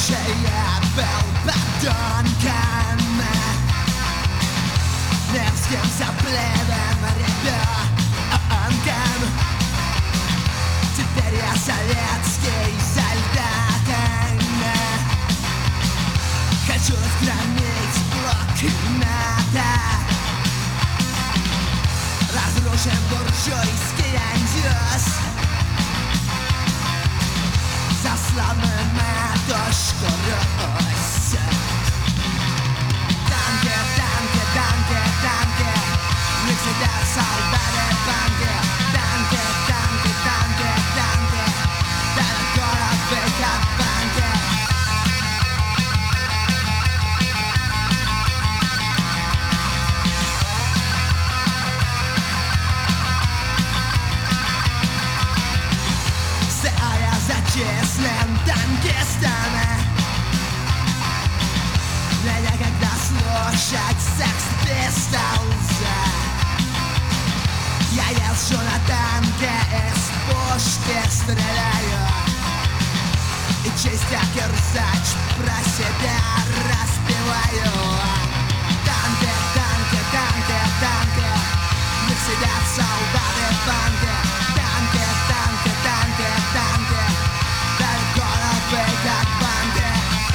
был подонком, мерзким сопливым ребенком. Теперь я советский солдат. Хочу громить блокнота, разрушим буржуйский андёс, за славную матушку Русь. Танки, танки, танки, танки, в них сидят солдаты банки. Танки, танки, танки, танки, даже город как банки. Зачислен танкистами. Мне некогда слушать Sex Pistols. Я езжу на танке, из пушки стреляю, и чистя кирзач про себя распеваю. Танки, танки, танки, танки, в них сидят солдаты в банке. Танки, танки, танки, танки, как банки.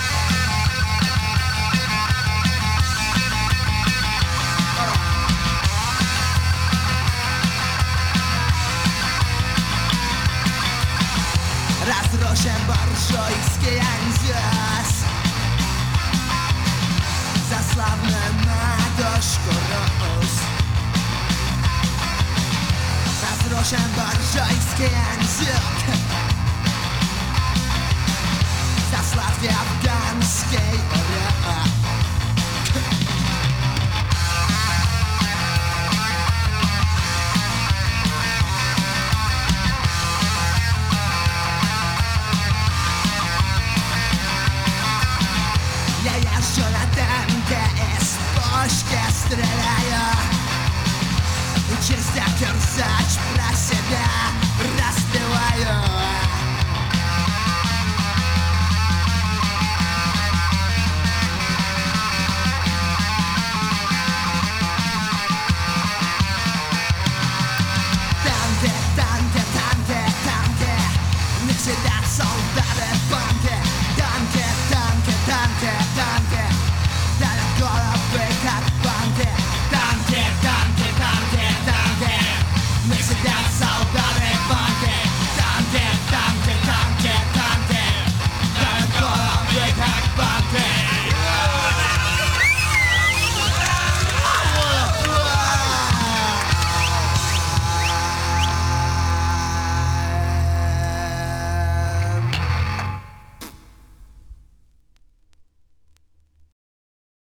Разрушим буржуйский андёс, за славную матушку Русь. Разрушим буржуйский андёс, заславьте афганский урок. Я езжу на танке, из пушки стреляю, и чистя кирзач